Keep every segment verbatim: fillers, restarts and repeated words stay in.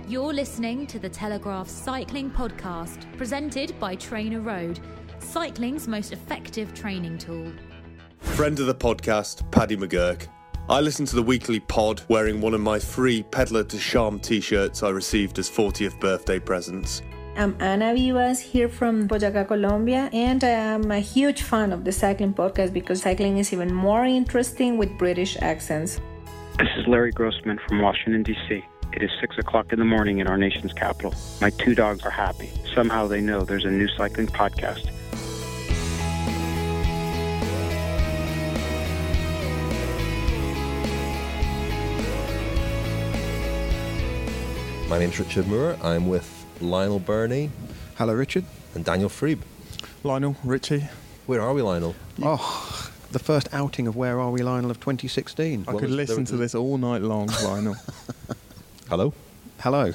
You're listening to the Telegraph Cycling Podcast, presented by Trainer Road, cycling's most effective training tool. Friend of the podcast, Paddy McGurk. I listen to the weekly pod wearing one of my free Peddler to Charm t-shirts I received as fortieth birthday presents. I'm Ana Vivas, here from Boyacá, Colombia, and I am a huge fan of the Cycling Podcast because cycling is even more interesting with British accents. This is Larry Grossman from Washington, D C It is six o'clock in the morning in our nation's capital. My two dogs are happy. Somehow they know there's a new cycling podcast. My name's Richard Moore. I'm with Lionel Birnie. Hello, Richard. And Daniel Freeb. Lionel, Richie. Where are we, Lionel? Oh, the first outing of Where Are We, Lionel, of twenty sixteen. I well, could listen to this all night long, Lionel. Hello? Hello.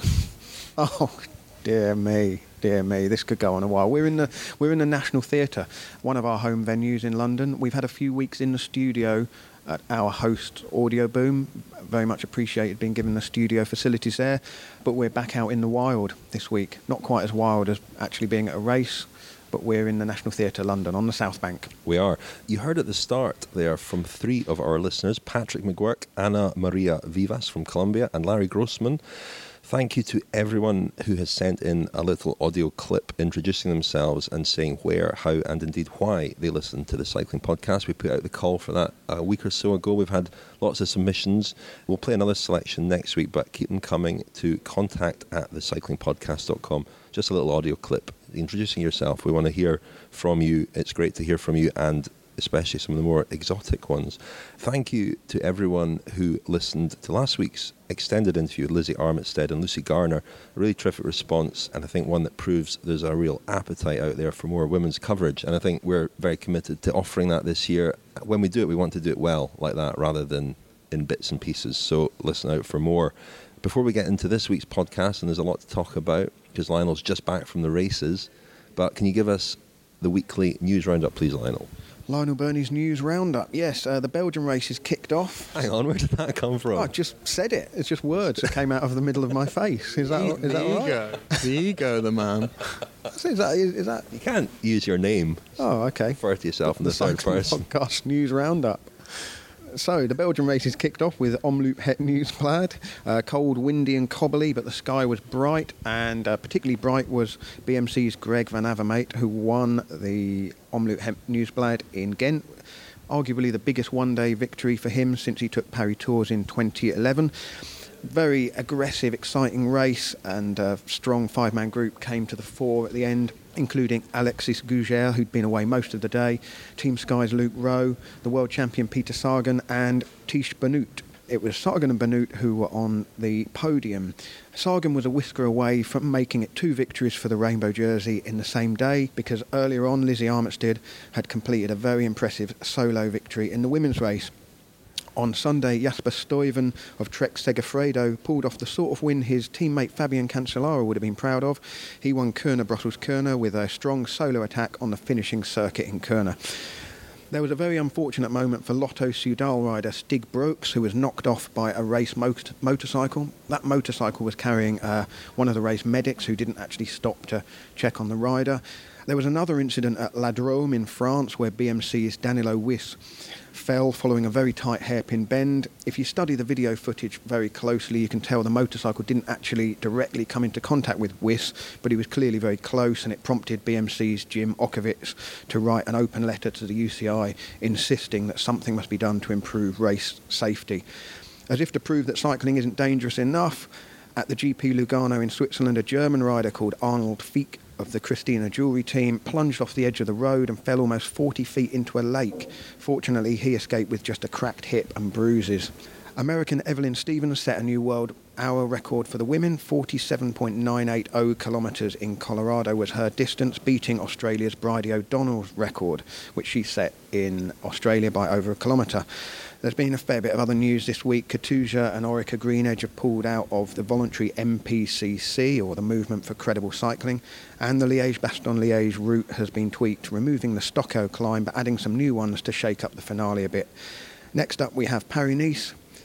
Oh, dear me, dear me. This could go on a while. We're in the we're in the National Theatre, one of our home venues in London. We've had a few weeks in the studio at our host, Audio Boom. Very much appreciated being given the studio facilities there. But we're back out in the wild this week. Not quite as wild as actually being at a race, but we're in the National Theatre, London, on the South Bank. We are. You heard at the start there from three of our listeners, Patrick McGurk, Ana Maria Vivas from Colombia, and Larry Grossman. Thank you to everyone who has sent in a little audio clip introducing themselves and saying where, how, and indeed why they listen to the Cycling Podcast. We put out the call for that a week or so ago. We've had lots of submissions. We'll play another selection next week, but keep them coming to contact at the cycling podcast dot com. Just a little audio clip introducing yourself. We want to hear from you. It's great to hear from you, and especially some of the more exotic ones. Thank you to everyone who listened to last week's extended interview with Lizzie Armitstead and Lucy Garner. A really terrific response, and I think one that proves there's a real appetite out there for more women's coverage, and I think we're very committed to offering that this year. When we do it, we want to do it well like that rather than in bits and pieces, so listen out for more. Before we get into this week's podcast, and there's a lot to talk about because Lionel's just back from the races, but can you give us the weekly news roundup, please, Lionel? Lionel Birnie's news roundup. Yes, uh, the Belgian race is kicked off. Hang on, where did that come from? Oh, I just said it. It's just words that came out of the middle of my face. Is that, the, is the that all right? ego. The ego, the man. Is that, is, is that... You can't use your name. Oh, okay. Refer to yourself in the, the third person. Podcast news roundup. So, the Belgian race is kicked off with Omloop Het Nieuwsblad. Uh, cold, windy and cobbly, but the sky was bright, and uh, particularly bright was B M C's Greg van Avermaet, who won the Omloop Het Nieuwsblad in Ghent. Arguably the biggest one-day victory for him since he took Paris Tours in twenty eleven. Very aggressive, exciting race, and a strong five-man group came to the fore at the end, including Alexis Gugel, who'd been away most of the day, Team Sky's Luke Rowe, the world champion Peter Sagan, and Tish Benoot. It was Sagan and Benoot who were on the podium. Sagan was a whisker away from making it two victories for the Rainbow Jersey in the same day, because earlier on Lizzie Armitstead had completed a very impressive solo victory in the women's race. On Sunday, Jasper Stuyven of Trek Segafredo pulled off the sort of win his teammate Fabian Cancellara would have been proud of. He won Kuurne Brussels Kuurne with a strong solo attack on the finishing circuit in Kuurne. There was a very unfortunate moment for Lotto Soudal rider Stig Brooks, who was knocked off by a race mot- motorcycle. That motorcycle was carrying uh, one of the race medics who didn't actually stop to check on the rider. There was another incident at La Drôme in France where B M C's Danilo Wyss fell following a very tight hairpin bend. If you study the video footage very closely, you can tell the motorcycle didn't actually directly come into contact with Wyss, but he was clearly very close, and it prompted B M C's Jim Okovits to write an open letter to the U C I insisting that something must be done to improve race safety. As if to prove that cycling isn't dangerous enough, at the G P Lugano in Switzerland, a German rider called Arnold Fieck of the Christina Jewelry team plunged off the edge of the road and fell almost forty feet into a lake. Fortunately, he escaped with just a cracked hip and bruises. American Evelyn Stevens set a new world hour record for the women. forty-seven point nine eight zero kilometres in Colorado was her distance, beating Australia's Bridie O'Donnell's record, which she set in Australia by over a kilometre. There's been a fair bit of other news this week. Katusha and Orica Greenedge have pulled out of the voluntary M P C C, or the Movement for Credible Cycling, and the Liège-Bastogne-Liège route has been tweaked, removing the Stocko climb but adding some new ones to shake up the finale a bit. Next up we have Paris-Nice.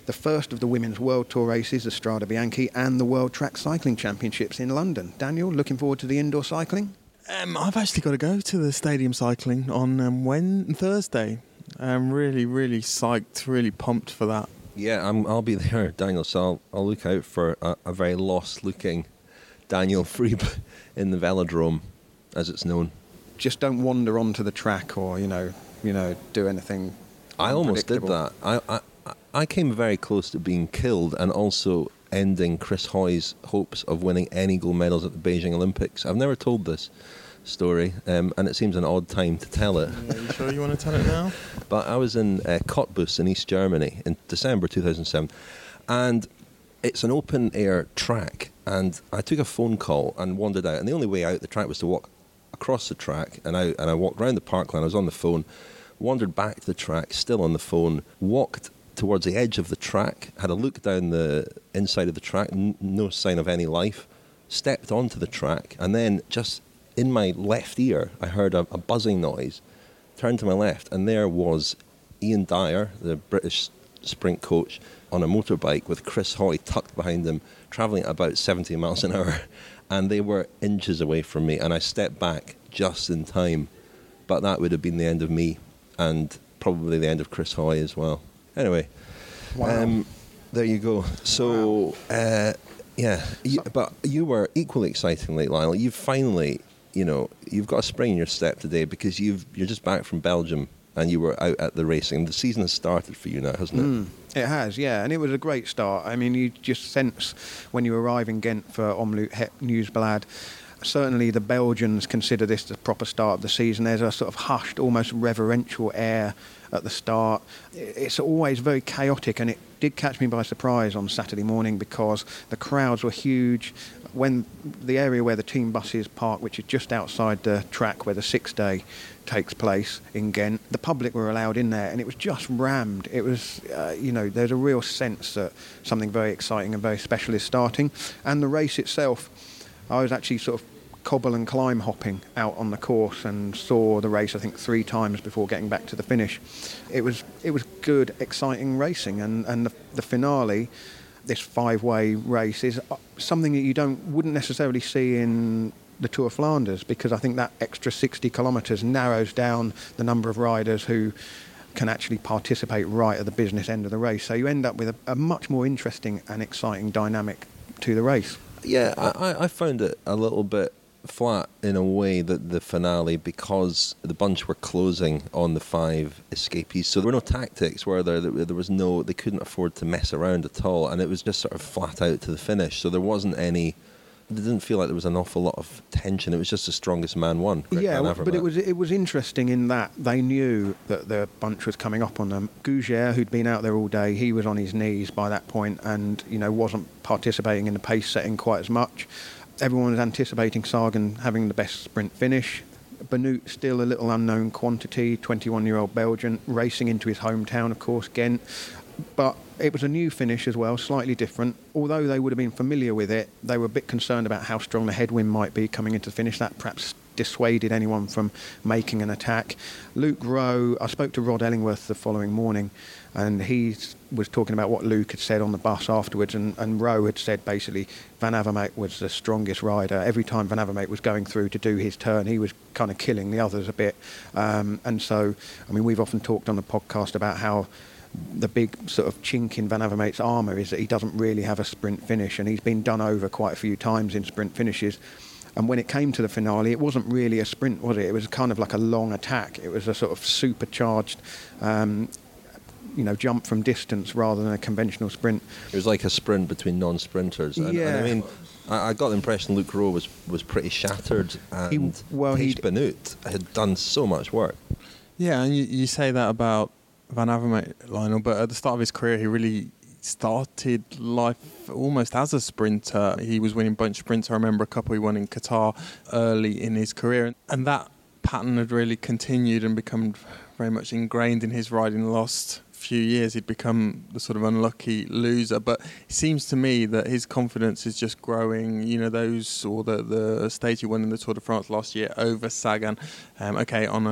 the first of the Women's World Tour races, the Strade Bianche, and the World Track Cycling Championships in London. Daniel, looking forward to the indoor cycling? Um, I've actually got to go to the stadium cycling on um, Wednesday, Thursday. I'm really, really psyched, really pumped for that. Yeah, I'm, I'll be there, Daniel, so I'll, I'll look out for a, a very lost-looking Daniel Friebe in the velodrome, as it's known. Just don't wander onto the track or, you know, you know, do anything I almost did unpredictable. that. I, I, I came very close to being killed and also ending Chris Hoy's hopes of winning any gold medals at the Beijing Olympics. I've never told this story, um, and it seems an odd time to tell it. Are you sure you want to tell it now? But I was in uh, Cottbus in East Germany in December two thousand seven, and it's an open-air track, and I took a phone call and wandered out, and the only way out the track was to walk across the track, and I, and I walked round the parkland. I was on the phone, wandered back to the track, still on the phone, walked towards the edge of the track, had a look down the inside of the track, n- no sign of any life, stepped onto the track, and then just in my left ear, I heard a, a buzzing noise, turned to my left, and there was Ian Dyer, the British sprint coach, on a motorbike with Chris Hoy tucked behind him, travelling at about seventy miles an hour, and they were inches away from me, and I stepped back just in time, but that would have been the end of me, and probably the end of Chris Hoy as well. Anyway, Wow. um, there you go. So, uh, yeah, you, but you were equally excitingly, Lionel. You've finally, you know, you've got a spring in your step today because you've you're just back from Belgium and you were out at the racing. The season has started for you now, hasn't it? Mm, it has, yeah, and it was a great start. I mean, you just sense when you arrive in Ghent for Omloop Het Nieuwsblad. Certainly the Belgians consider this the proper start of the season. There's a sort of hushed, almost reverential air at the start. It's always very chaotic, and it did catch me by surprise on Saturday morning because the crowds were huge. When the area where the team buses park, which is just outside the track where the sixth day takes place in Ghent, the public were allowed in there, and it was just rammed. It was, uh, you know, there's a real sense that something very exciting and very special is starting. And the race itself, I was actually sort of cobble and climb hopping out on the course and saw the race I think three times before getting back to the finish. It was it was good, exciting racing, and, and the, the finale, this five-way race, is something that you don't wouldn't necessarily see in the Tour of Flanders, because I think that extra sixty kilometres narrows down the number of riders who can actually participate right at the business end of the race. So you end up with a, a much more interesting and exciting dynamic to the race. Yeah, I, I found it a little bit flat in a way, that the finale, because the bunch were closing on the five escapees, so there were no tactics, were there? There was no, they couldn't afford to mess around at all, and it was just sort of flat out to the finish. So there wasn't any, it didn't feel like there was an awful lot of tension. It was just the strongest man won. Greg Yeah, Van well, but it Avermaet. was it was interesting in that they knew that the bunch was coming up on them. Gouger, who'd been out there all day, he was on his knees by that point, and you know wasn't participating in the pace setting quite as much. Everyone was anticipating Sagan having the best sprint finish. Benoot, still a little unknown quantity, twenty-one-year-old Belgian, racing into his hometown, of course, Ghent. But it was a new finish as well, slightly different. Although they would have been familiar with it, they were a bit concerned about how strong the headwind might be coming into the finish. That perhaps dissuaded anyone from making an attack. Luke Rowe, I spoke to Rod Ellingworth the following morning, and he was talking about what Luke had said on the bus afterwards, and, and Rowe had said basically Van Avermaet was the strongest rider. Every time Van Avermaet was going through to do his turn, he was kind of killing the others a bit. Um, and so, I mean, we've often talked on the podcast about how the big sort of chink in Van Avermaet's armour is that he doesn't really have a sprint finish, and he's been done over quite a few times in sprint finishes. And when it came to the finale, it wasn't really a sprint, was it? It was kind of like a long attack. It was a sort of supercharged, um, you know, jump from distance rather than a conventional sprint. It was like a sprint between non-sprinters. And, Yeah. and I mean, I, I got the impression Luke Rowe was, was pretty shattered, and He- well, Paige he'd- Benoot had done so much work. Yeah, and you, you say that about Van Avermaet, Lionel, but at the start of his career, he really started life almost as a sprinter. He was winning bunch sprints. I remember a couple he won in Qatar early in his career, and that pattern had really continued and become very much ingrained in his riding the last few years. He'd become the sort of unlucky loser, but it seems to me that his confidence is just growing. You know, those, or the, the stage he won in the Tour de France last year over Sagan, um, okay, on a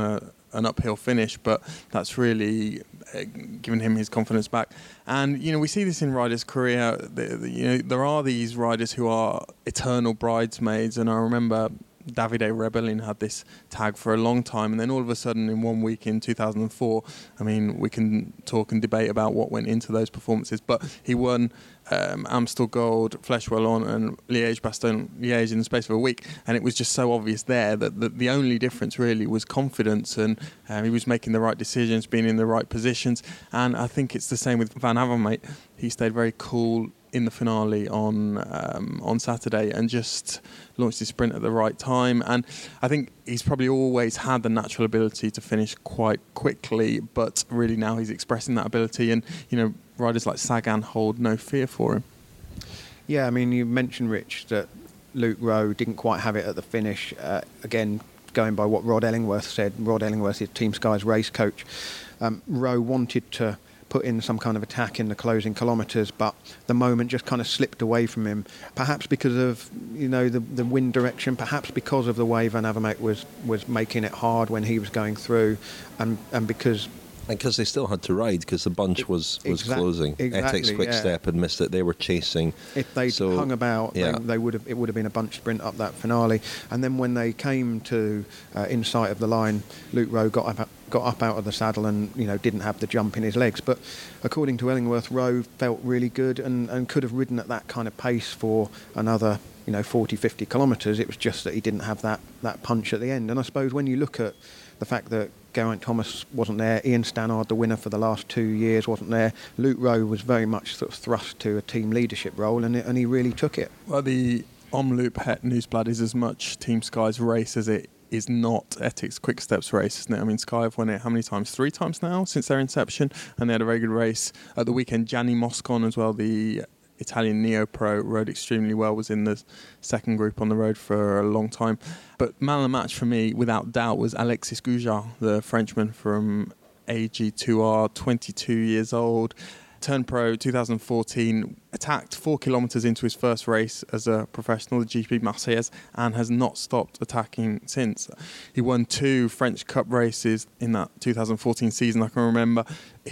an uphill finish, but that's really uh, given him his confidence back. And you know, we see this in riders' career. The, the, you know, there are these riders who are eternal bridesmaids, and I remember Davide Rebellin had this tag for a long time, and then all of a sudden in one week in two thousand four, I mean, we can talk and debate about what went into those performances, but he won um, Amstel Gold, Flèche Wallonne and Liège-Bastogne-Liège in the space of a week, and it was just so obvious there that the, the only difference really was confidence, and um, he was making the right decisions, being in the right positions. And I think it's the same with Van Avermaet. He stayed very cool in the finale on um, on Saturday and just launched his sprint at the right time. And I think he's probably always had the natural ability to finish quite quickly, but really now he's expressing that ability, and you know, riders like Sagan hold no fear for him. Yeah, I mean, you mentioned, Rich, that Luke Rowe didn't quite have it at the finish. Uh, again, going by what Rod Ellingworth said, Rod Ellingworth is Team Sky's race coach. Um, Rowe wanted to put in some kind of attack in the closing kilometres, but the moment just kind of slipped away from him, perhaps because of, you know, the, the wind direction, perhaps because of the way Van Avermaet was, was making it hard when he was going through, and, and because... And because they still had to ride, because the bunch was, was exact, closing. Exactly, Etixx Quick yeah. Step had missed it. They were chasing. If they'd so, hung about, yeah. they, they would have. It would have been a bunch sprint up that finale. And then when they came to uh, in sight of the line, Luke Rowe got up, got up out of the saddle and, you know, didn't have the jump in his legs. But according to Ellingworth, Rowe felt really good and, and could have ridden at that kind of pace for another, you know, forty, fifty kilometres. It was just that he didn't have that, that punch at the end. And I suppose when you look at the fact that Geraint Thomas wasn't there, Ian Stannard, the winner for the last two years, wasn't there, Luke Rowe was very much sort of thrust to a team leadership role, and, it, and he really took it. Well, the Omloop Het Nieuwsblad is as much Team Sky's race as it is not Etixx Quick Step's race, isn't it? I mean, Sky have won it how many times? Three times now since their inception, and they had a very good race at the weekend. Gianni Moscon as well, the Italian Neo-Pro, rode extremely well, was in the second group on the road for a long time. But man of the match for me, without doubt, was Alexis Goujard, the Frenchman from A G two R, twenty-two years old, turned pro two thousand fourteen, attacked four kilometres into his first race as a professional, the G P Marseillaise, and has not stopped attacking since. He won two French Cup races in that two thousand fourteen season, I can remember.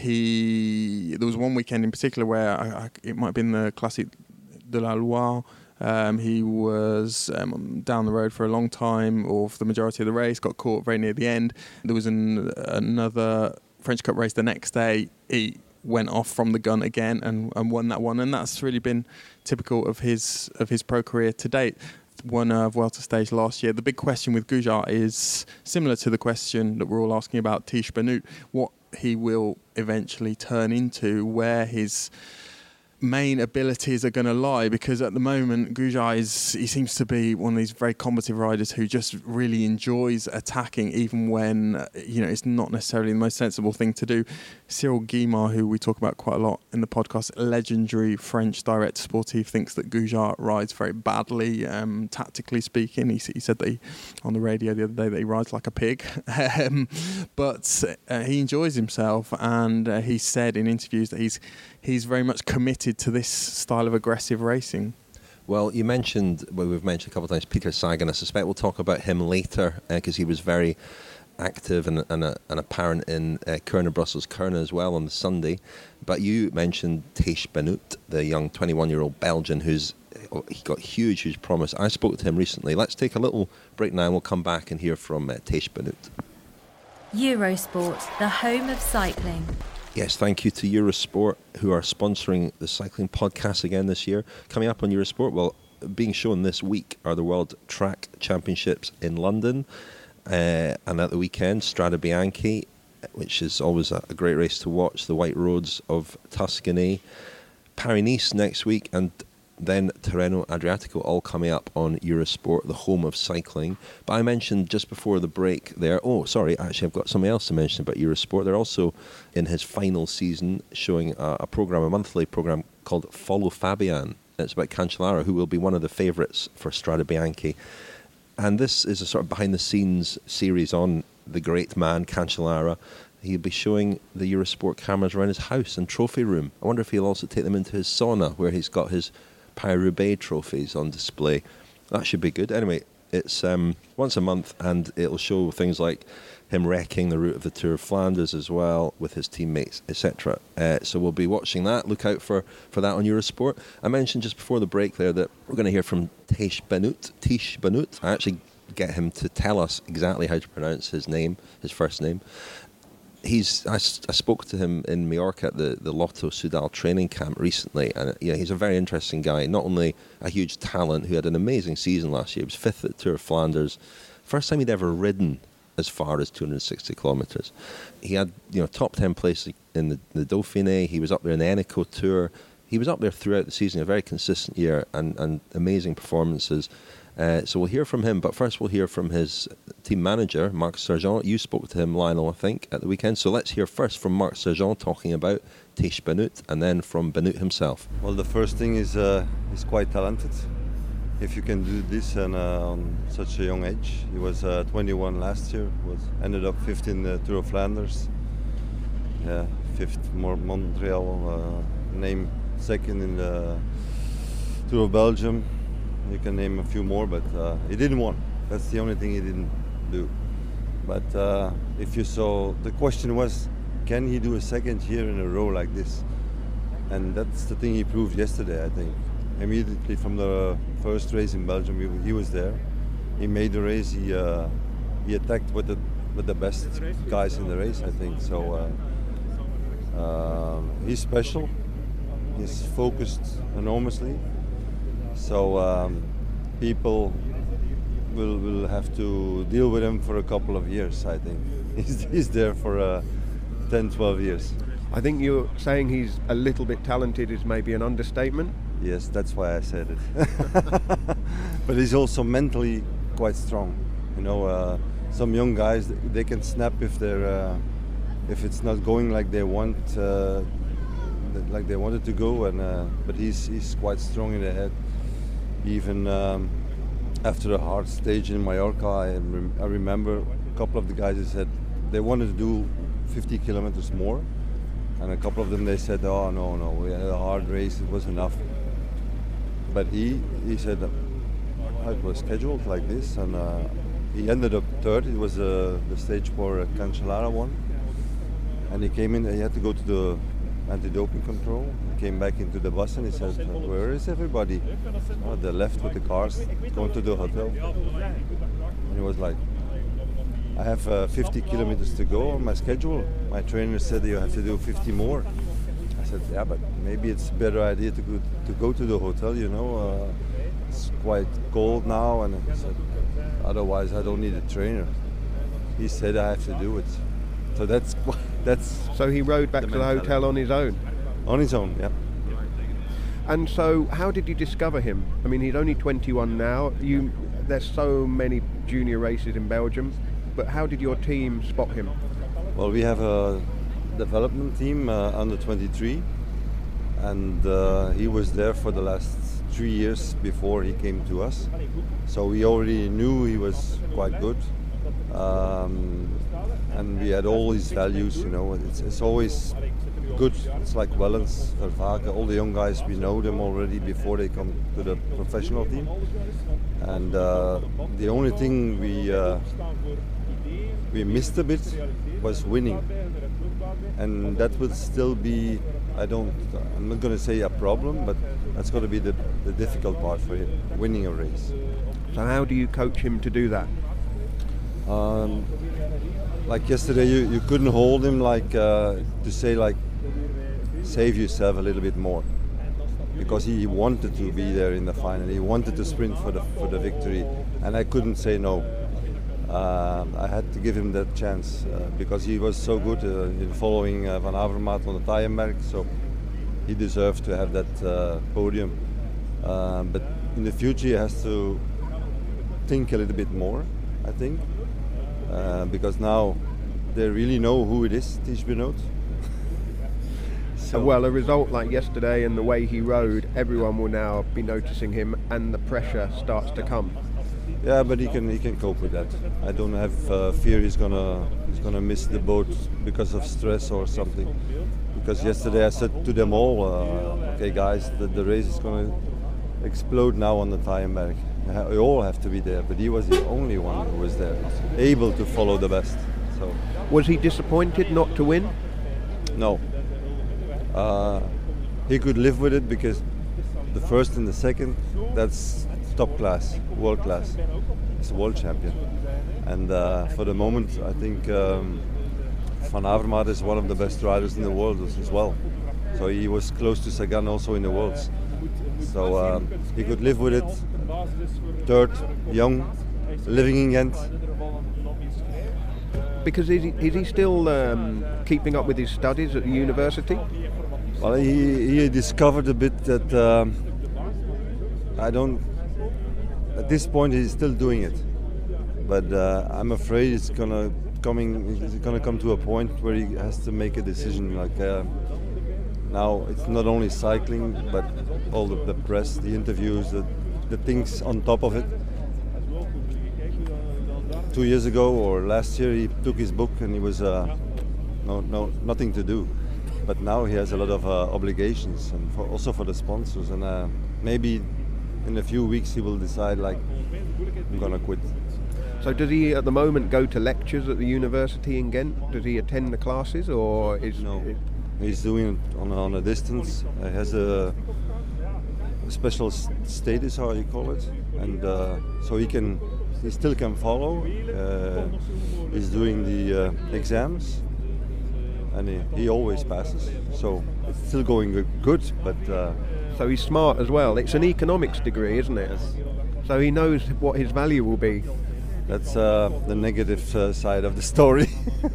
He There was one weekend in particular where I, I, it might have been the Classique de la Loire. Um, he was um, down the road for a long time, or for the majority of the race, got caught very near the end. There was an, another French Cup race the next day. He went off from the gun again and, and won that one, and that's really been typical of his of his pro career to date. Won a Vuelta stage last year. The big question with Goujard is similar to the question that we're all asking about Tiesj Benoot, what he will eventually turn into, where his main abilities are going to lie, because at the moment Goujard is, he seems to be one of these very combative riders who just really enjoys attacking, even when, you know, it's not necessarily the most sensible thing to do. Cyril Guimard, who we talk about quite a lot in the podcast, legendary French director sportif, thinks that Goujard rides very badly, um, tactically speaking. He, he said that he, on the radio the other day, that he rides like a pig. um, but uh, he enjoys himself, and uh, he said in interviews that he's he's very much committed to this style of aggressive racing. Well, you mentioned, well, we've mentioned a couple of times, Peter Sagan. I suspect we'll talk about him later, because uh, he was very active and and, uh, and apparent in uh, Kuurne Brussels Kuurne as well on the Sunday. But you mentioned Tiesj Benoot, the young twenty-one-year-old Belgian who's he got huge, huge promise. I spoke to him recently. Let's take a little break now and we'll come back and hear from uh, Tiesj Benoot. Eurosport, the home of cycling. Yes, thank you to Eurosport, who are sponsoring the cycling podcast again this year. Coming up on Eurosport, well, being shown this week are the World Track Championships in London. Uh, and at the weekend, Strade Bianche, which is always a, a great race to watch, the white roads of Tuscany. Paris-Nice next week, and then Tirreno Adriatico, all coming up on Eurosport, the home of cycling. But I mentioned just before the break there, oh, sorry, actually I've got something else to mention about Eurosport. They're also in his final season showing a, a programme, a monthly programme called Follow Fabian. It's about Cancellara, who will be one of the favourites for Strade Bianche. And this is a sort of behind-the-scenes series on the great man, Cancellara. He'll be showing the Eurosport cameras around his house and trophy room. I wonder if he'll also take them into his sauna, where he's got his Paris-Roubaix trophies on display. That should be good. Anyway, it's um, once a month, and it'll show things like him wrecking the route of the Tour of Flanders as well with his teammates, et cetera. Uh, so we'll be watching that. Look out for, for that on Eurosport. I mentioned just before the break there that we're going to hear from Tiesj Benoot. Tiesj Benoot. I actually get him to tell us exactly how to pronounce his name, his first name. He's. I, I spoke to him in Mallorca at the, the Lotto Soudal training camp recently, and you know, he's a very interesting guy. Not only a huge talent who had an amazing season last year, he was fifth at the Tour of Flanders, first time he'd ever ridden as far as two hundred sixty kilometres. He had, you know, top ten place in the, the Dauphiné. He was up there in the Eneco Tour. He was up there throughout the season, a very consistent year and, and amazing performances. Uh, so we'll hear from him, but first we'll hear from his team manager, Marc Sergent. You spoke to him, Lionel, I think, at the weekend. So let's hear first from Marc Sergent talking about Tiesj Benoot, and then from Benoot himself. Well, the first thing is uh, he's quite talented. If you can do this and, uh, on such a young age. He was uh, twenty-one last year, was ended up fifth in the Tour of Flanders. Yeah, fifth Montreal, uh, named second in the Tour of Belgium. You can name a few more, but uh, he didn't win. That's the only thing he didn't do. But uh, if you saw, the question was, can he do a second year in a row like this? And that's the thing he proved yesterday, I think. Immediately from the first race in Belgium, he, he was there. He made the race. He uh, he attacked with the with the best guys in the race, I think. So uh, uh, he's special. He's focused enormously. So um, people will will have to deal with him for a couple of years, I think. He's, he's there for uh, ten, twelve years. I think you're saying he's a little bit talented is maybe an understatement. Yes, that's why I said it. But he's also mentally quite strong. You know, uh, some young guys, they can snap if they're uh, if it's not going like they want, uh, like they wanted to go. And uh, but he's he's quite strong in the head. Even um, after a hard stage in Mallorca, I, rem- I remember a couple of the guys who said they wanted to do fifty kilometers more, and a couple of them they said, "Oh no, no, we had a hard race; it was enough." But he he said uh, it was scheduled like this, and uh, he ended up third. It was uh, the stage for uh, Cancellara won, and he came in. He had to go to the anti-doping control. He came back into the bus and he said, "Where is everybody?" Oh, they left with the cars, going to the hotel. And he was like, "I have uh, fifty kilometers to go on my schedule. My trainer said you have to do fifty more." I said, "Yeah, but maybe it's a better idea to go to, go to the hotel, you know. Uh, it's quite cold now." And he said, "Otherwise, I don't need a trainer." He said, "I have to do it." So that's that's. So he rode back the to the hotel on his own. On his own, yeah. And so, how did you discover him? I mean, he's only twenty-one now. You, there's so many junior races in Belgium, but how did your team spot him? Well, we have a development team uh, under twenty-three, and uh, he was there for the last three years before he came to us. So we already knew he was quite good. Um, and we had all his values, you know. It's, it's always good. It's like Wellens, Vervaeke, all the young guys, we know them already before they come to the professional team. And uh, the only thing we uh, we missed a bit was winning. And that would still be, I don't, I'm not going to say a problem, but that's going to be the, the difficult part for him, winning a race. So how do you coach him to do that? Um, like yesterday, you, you couldn't hold him like uh, to say like, save yourself a little bit more, because he wanted to be there in the final. He wanted to sprint for the for the victory, and I couldn't say no. Uh, I had to give him that chance uh, because he was so good uh, in following uh, Van Avermaet on the Taaienberg, so he deserved to have that uh, podium. Uh, but in the future, he has to think a little bit more, I think. Uh, because now they really know who it is, Tiesj Benoot. So, well, a result like yesterday and the way he rode, everyone will now be noticing him, and the pressure starts to come. Yeah, but he can he can cope with that. I don't have uh, fear he's gonna he's gonna miss the boat because of stress or something. Because yesterday I said to them all, uh, okay guys, the, the race is gonna explode now on the Taaienberg. We all have to be there, but he was the only one who was there, able to follow the best. So was he disappointed not to win? no, uh, he could live with it because the first and the second, that's top class, world class. He's a world champion, and uh, for the moment, I think um, Van Avermaet is one of the best riders in the world as, as well. So he was close to Sagan also in the worlds. So um, he could live with it. Third, young, living in Ghent. Because is he, is he still um, keeping up with his studies at the university? Well, he, he discovered a bit that um, I don't. At this point, he's still doing it, but uh, I'm afraid it's gonna coming. It's gonna come to a point where he has to make a decision. Like uh, now, it's not only cycling, but all the, the press, the interviews, the, the things on top of it. Two years ago or last year, he took his book and he was uh, no, no, nothing to do. But now he has a lot of uh, obligations, and for, also for the sponsors. And uh, maybe in a few weeks he will decide, like, I'm gonna quit. So does he at the moment go to lectures at the university in Ghent? Does he attend the classes, or is no? It He's doing it on, on a distance. He uh, has a, a special s- status, how you call it, and uh, so he can, he still can follow. Uh, he's doing the uh, exams. And he, he always passes, so it's still going good, but... Uh, so he's smart as well. It's an economics degree, isn't it? Yes. So he knows what his value will be. That's uh, the negative uh, side of the story.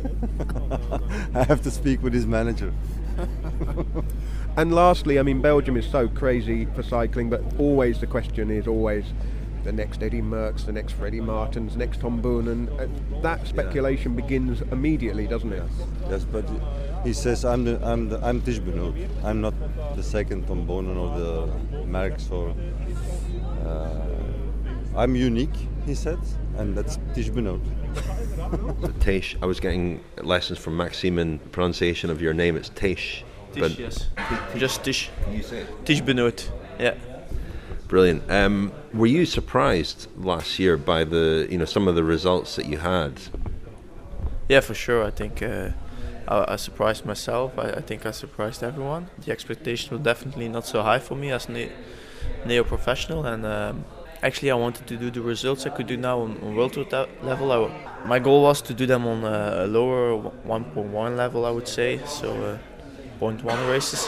I have to speak with his manager. And lastly, I mean, Belgium is so crazy for cycling, but always the question is always the next Eddy Merckx, the next Freddie Martins, the next Tom Boonen. Uh, that speculation yeah. begins immediately, doesn't it? Yes, yes, but he says I'm the I'm the I'm Tish Benoot. I'm not the second Tom Boonen or the Merckx or. Uh, I'm unique, he said, and that's Tish Benoot. Tish, I was getting lessons from Maxime in pronunciation of your name. It's Tish. Tish, but yes. Just Tish. You say it? Tish Benoot. Yeah. Brilliant. Um, were you surprised last year by the, you know, some of the results that you had? Yeah, for sure. I think uh, I, I surprised myself. I, I think I surprised everyone. The expectations were definitely not so high for me as ne- neo-professional, and um, actually I wanted to do the results I could do now on, on world tour ta- level. I w- my goal was to do them on a, a lower one point one level, I would say, so uh, zero point one races.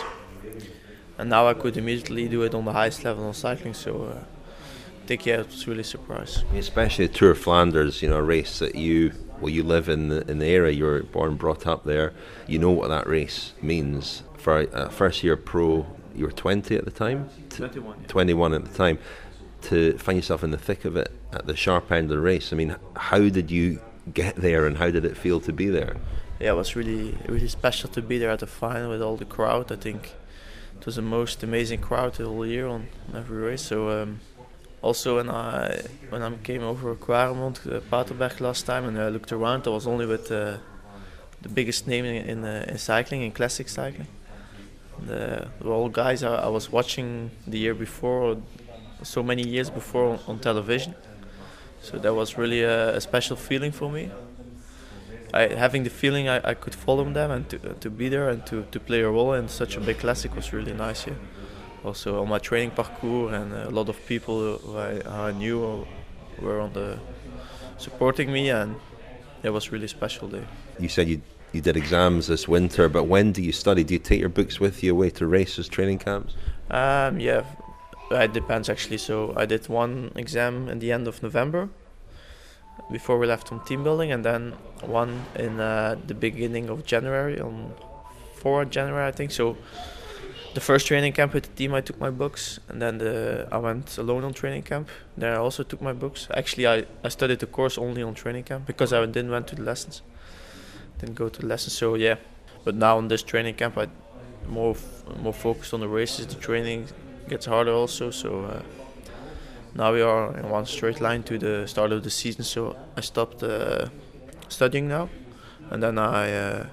And now I could immediately do it on the highest level on cycling, so uh, I think, yeah, it was really a surprise. Especially the Tour of Flanders, you know, a race that you, well, you live in the, in the area, you were born, brought up there, you know what that race means. For a first year pro, you were twenty at the time? twenty-one. Yeah. twenty-one at the time. To find yourself in the thick of it, at the sharp end of the race, I mean, how did you get there and how did it feel to be there? Yeah, it was really, really special to be there at the final with all the crowd. I think it was the most amazing crowd the whole year on every race. So um, also when I when I came over Quaremont, uh, Paterberg last time, and I looked around, I was only with uh, the biggest name in in, uh, in cycling, in classic cycling. And, uh, the all guys I, I was watching the year before, or so many years before on, on television. So that was really a, a special feeling for me. I, having the feeling I, I could follow them and to, uh, to be there and to, to play a role in such a big classic was really nice. Yeah. Also on my training parcours, and a lot of people who I, who I knew were on the supporting me, and it was really special day. You said you you did exams this winter, but when do you study? Do you take your books with you away to races, training camps? Um, yeah, it depends actually. So I did one exam in the end of November, before we left on team building, and then one in uh, the beginning of January, on fourth of January I think. So the first training camp with the team I took my books, and then the, I went alone on training camp. There I also took my books. Actually I, I studied the course only on training camp because I didn't went to the lessons. Didn't go to the lessons, so yeah. But now on this training camp I more f- more focused on the races. The training gets harder also, so uh, now we are in one straight line to the start of the season, so I stopped uh, studying now, and then I, uh,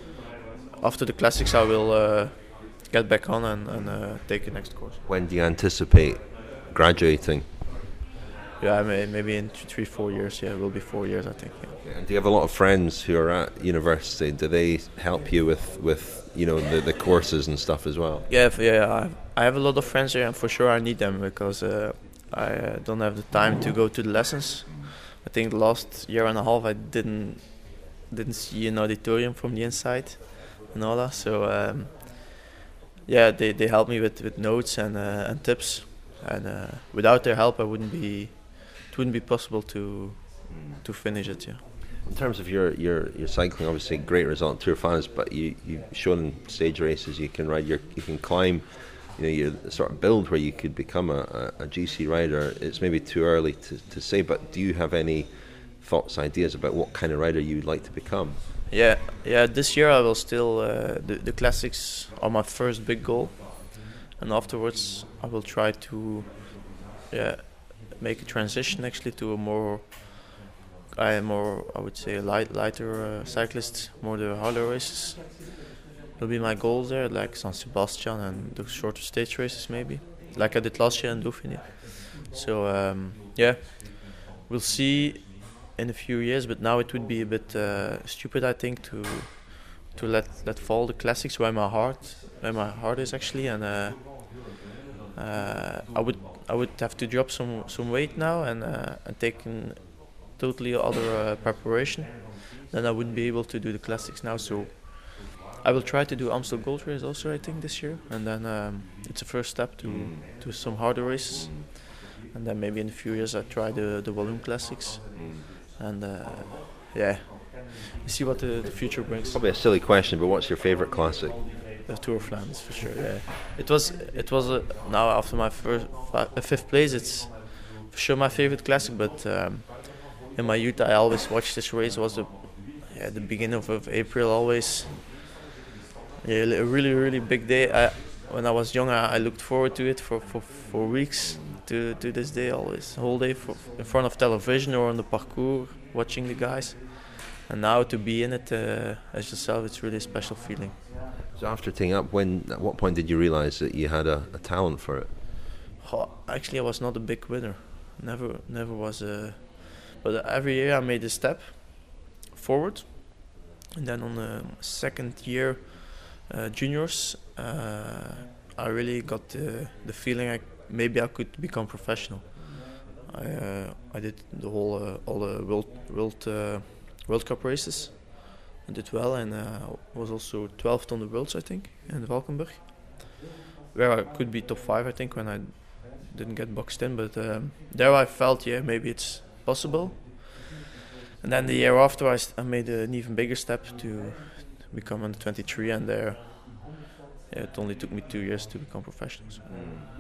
after the classics, I will uh, get back on and, and uh, take the next course. When do you anticipate graduating? yeah, maybe in three, four years. Yeah, it will be four years, I think. Yeah. And do you have a lot of friends who are at university? Do they help you with, with you know, the, the courses and stuff as well? Yeah, if, yeah. I have, I have a lot of friends here, and for sure I need them because uh, I uh, don't have the time to go to the lessons. I think the last year and a half I didn't didn't see an auditorium from the inside and all that. So um, yeah, they they help me with, with notes and uh, and tips. And uh, without their help, I wouldn't be. It wouldn't be possible to to finish it. Yeah. In terms of your, your, your cycling, obviously great result in Tour de France, but you you've shown in stage races you can ride your you can climb, you know, your sort of build where you could become a, a, a G C rider. It's maybe too early to, to say, but do you have any thoughts, ideas about what kind of rider you'd like to become? Yeah, yeah. This year I will still uh, the the classics are my first big goal, and afterwards I will try to yeah make a transition actually to a more I am more I would say a light lighter uh, cyclist, more the harder races. Will be my goals there, like San Sebastian and the shorter stage races maybe, like I did last year in Dauphiné. So um, yeah, we'll see in a few years. But now it would be a bit uh, stupid, I think, to to let let fall the classics where my heart where my heart is actually, and uh, uh, I would I would have to drop some some weight now and uh, and take in totally other uh, preparation. Then I wouldn't be able to do the classics now. So I will try to do Amstel Gold Race also, I think, this year, and then um, it's a first step to to some harder races, and then maybe in a few years I try the the Walloon Classics, and uh, yeah, see what the, the future brings. Probably a silly question, but what's your favourite classic? The Tour of Flanders for sure. Yeah, it was it was a, now after my first uh, fifth place, it's for sure my favourite classic. But um, in my youth, I always watched this race. It was a, yeah, the beginning of, of April always. Yeah, a really, really big day. I, when I was young, I, I looked forward to it for, for, for weeks, to, to this day always. The whole day for, in front of television or on the parcours, watching the guys. And now to be in it uh, as yourself, it's really a special feeling. So after taking up, when at what point did you realise that you had a, a talent for it? Oh, actually, I was not a big winner. Never, never was a... But every year I made a step forward. And then on the second year, Uh, juniors, uh, I really got the, the feeling I maybe I could become professional. I uh, I did the whole uh, all the world world uh, World Cup races. I did well, and uh, was also twelfth on the worlds, I think, in Valkenburg, where I could be top five, I think, when I didn't get boxed in. But um, there I felt, yeah, maybe it's possible. And then the year after, I, st- I made an even bigger step to become under twenty-three, and there yeah, it only took me two years to become professional. So.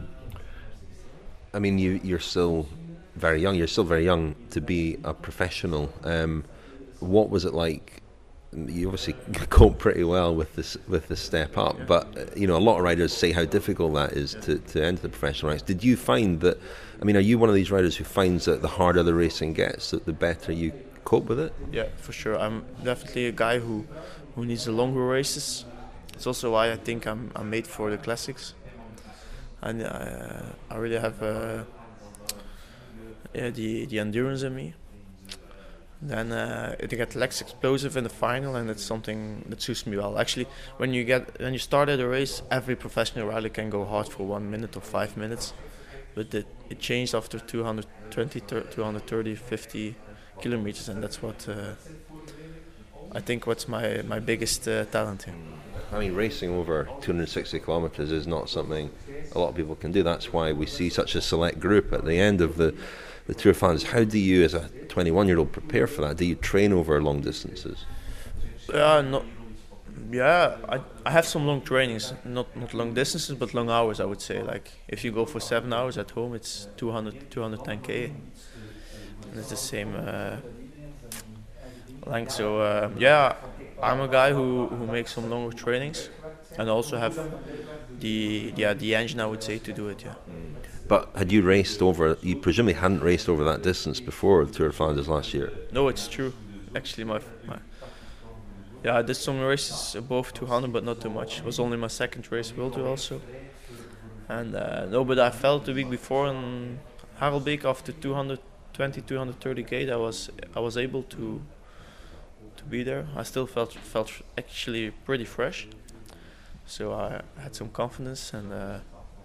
I mean, you, you're still very young. You're still very young to be a professional. Um, what was it like? You obviously cope pretty well with this with this step up, yeah. But you know, a lot of riders say how difficult that is yeah. to, to enter the professional ranks. Did you find that? I mean, are you one of these riders who finds that the harder the racing gets, that the better you cope with it? Yeah, for sure. I'm definitely a guy who. who needs the longer races. It's also why I think I'm I'm made for the classics. And uh, I really have uh, yeah, the the endurance in me. Then uh, it gets less explosive in the final, and it's something that suits me well. Actually, when you get when you start at a race, every professional rider can go hard for one minute or five minutes, but it it changed after two hundred twenty, two hundred thirty, fifty kilometers, and that's what. Uh, I think what's my my biggest uh, talent here. I mean, racing over two hundred sixty kilometres is not something a lot of people can do. That's why we see such a select group at the end of the, the Tour de France. How do you, as a twenty-one-year-old, prepare for that? Do you train over long distances? Yeah, no, yeah. I I have some long trainings, not not long distances, but long hours. I would say, like if you go for seven hours at home, it's two hundred, two hundred ten k. And it's the same. Uh, Like so, uh, yeah, I'm a guy who, who makes some longer trainings, and also have the yeah the engine, I would say, to do it. Yeah. But had you raced over? You presumably hadn't raced over that distance before the Tour de Flanders last year. No, it's true. Actually, my my yeah, I did some races above two hundred, but not too much. It was only my second race, will do also. And uh, no, but I felt the week before and Harelbeek after two hundred twenty, two hundred thirty gate, I was I was able to to be there. I still felt felt actually pretty fresh, so I had some confidence, and uh,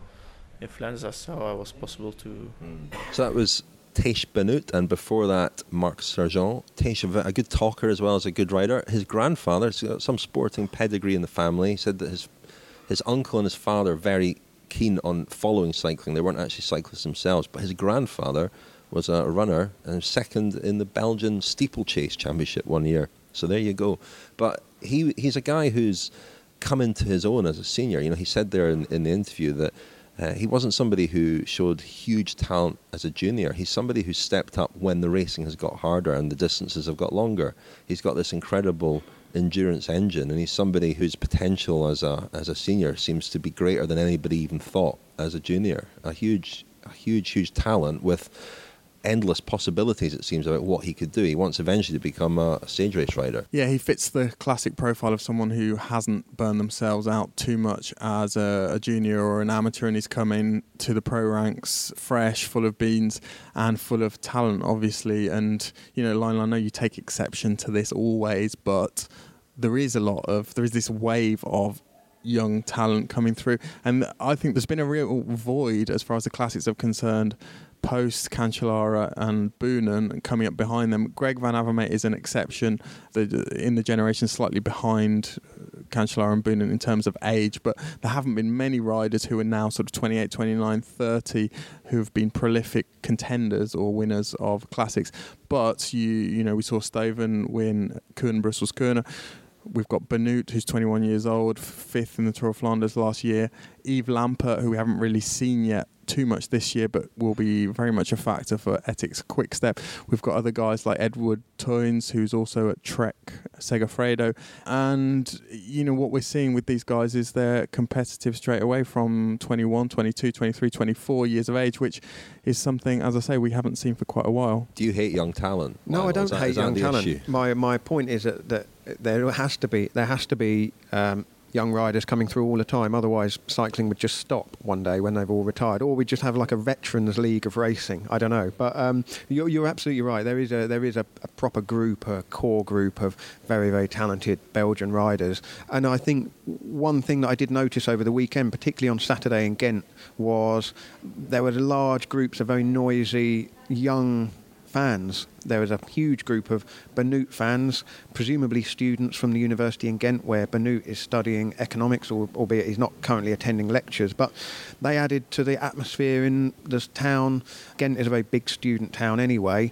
in Flanders I saw I was possible to. Mm. So that was Thijs Benoot, and before that, Marc Sargent. Thijs, a good talker as well as a good rider. His grandfather, he's got some sporting pedigree in the family. He said that his his uncle and his father very keen on following cycling. They weren't actually cyclists themselves, but his grandfather was a runner and second in the Belgian steeplechase championship one year. So there you go. But he he's a guy who's come into his own as a senior. You know, he said there in, in the interview that uh, he wasn't somebody who showed huge talent as a junior. He's somebody who stepped up when the racing has got harder and the distances have got longer. He's got this incredible endurance engine, and he's somebody whose potential as a as a senior seems to be greater than anybody even thought as a junior. A huge, a huge, huge talent with endless possibilities, it seems, about what he could do. He wants eventually to become a, a stage race rider. Yeah, he fits the classic profile of someone who hasn't burned themselves out too much as a, a junior or an amateur, and he's coming to the pro ranks fresh, full of beans and full of talent, obviously. And, you know, Lionel, I know you take exception to this always, but there is a lot of, there is this wave of young talent coming through. And I think there's been a real void as far as the classics are concerned post Cancellara and Boonen coming up behind them. Greg Van Avermaet is an exception the, in the generation slightly behind Cancellara and Boonen in terms of age, but there haven't been many riders who are now sort of twenty-eight, twenty-nine, thirty who've been prolific contenders or winners of classics. But you you know we saw Steven win Kuurne Brussels Kuurne. We've got Benoot, who's twenty-one years old, fifth in the Tour of Flanders last year. Yves Lampert, who we haven't really seen yet too much this year, but will be very much a factor for Ethics Quickstep. We've got other guys like Edward Toynes, who's also at Trek Segafredo. And, you know, what we're seeing with these guys is they're competitive straight away from twenty-one, twenty-two, twenty-three, twenty-four years of age, which is something, as I say, we haven't seen for quite a while. Do you hate young talent? No, Lionel? I don't Is that, hate is that young the talent. issue? My my point is that, that there has to be there has to be um, young riders coming through all the time. Otherwise, cycling would just stop one day when they've all retired, or we just have like a veterans league of racing. I don't know, but um, you're, you're absolutely right. There is a there is a, a proper group, a core group of very very talented Belgian riders. And I think one thing that I did notice over the weekend, particularly on Saturday in Ghent, was there were large groups of very noisy young fans. There was a huge group of Benoot fans, presumably students from the university in Ghent, where Benoot is studying economics, albeit he's not currently attending lectures. But they added to the atmosphere in this town. Ghent is a very big student town anyway.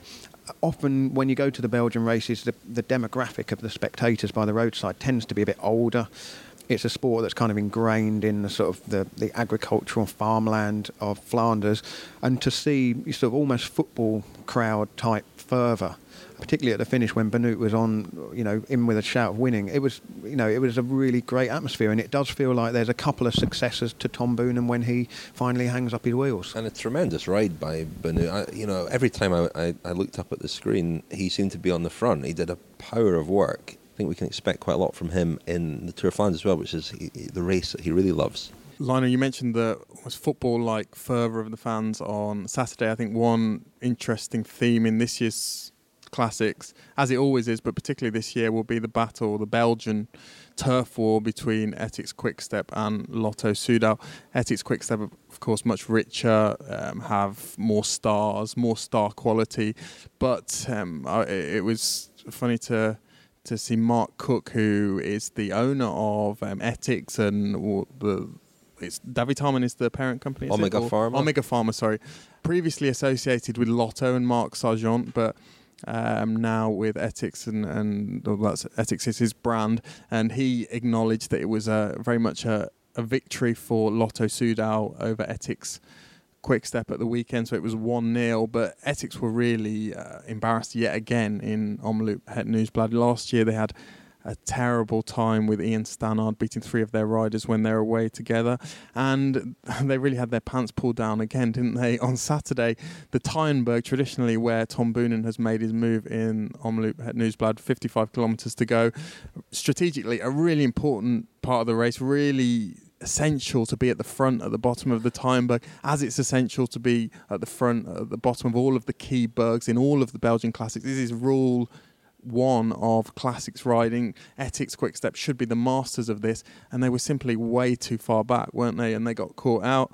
Often when you go to the Belgian races, the, the demographic of the spectators by the roadside tends to be a bit older. It's a sport that's kind of ingrained in the sort of the, the agricultural farmland of Flanders, and to see sort of almost football crowd type fervour, particularly at the finish when Benoot was on, you know, in with a shout of winning, it was, you know, it was a really great atmosphere, and it does feel like there's a couple of successors to Tom Boonen when he finally hangs up his wheels. And a tremendous ride by Benoot. I, you know, every time I, I, I looked up at the screen, he seemed to be on the front. He did a power of work. I think we can expect quite a lot from him in the Tour of Flanders as well, which is he, the race that he really loves. Lionel, you mentioned the was football-like fervour of the fans on Saturday. I think one interesting theme in this year's classics, as it always is, but particularly this year, will be the battle, the Belgian turf war between Ethics Quickstep and Lotto Soudal. Ethics Quickstep, of course, much richer, um, have more stars, more star quality, but um, I, it was funny to... to see Mark Cook, who is the owner of um, Ethics, and or the it's David Harmon is the parent company. Is Omega it? Pharma. Omega Pharma, sorry. Previously associated with Lotto and Marc Sargent, but um, now with Ethics, and, and well, that's Ethics is his brand. And he acknowledged that it was a, very much a, a victory for Lotto Soudal over Ethics Quickstep at the weekend, so it was one nil, but Ethics were really uh, embarrassed yet again in Omloop Het Nieuwsblad. Last year they had a terrible time with Ian Stannard beating three of their riders when they were away together, and they really had their pants pulled down again, didn't they? On Saturday, the Tyenberg, traditionally where Tom Boonen has made his move in Omloop Het Nieuwsblad, fifty-five kilometres to go. Strategically, a really important part of the race, really essential to be at the front, at the bottom of the Timeberg, as it's essential to be at the front, at the bottom of all of the key bergs in all of the Belgian Classics. This is rule one of classics riding. Etixx Quick-Step should be the masters of this, and they were simply way too far back, weren't they? And they got caught out,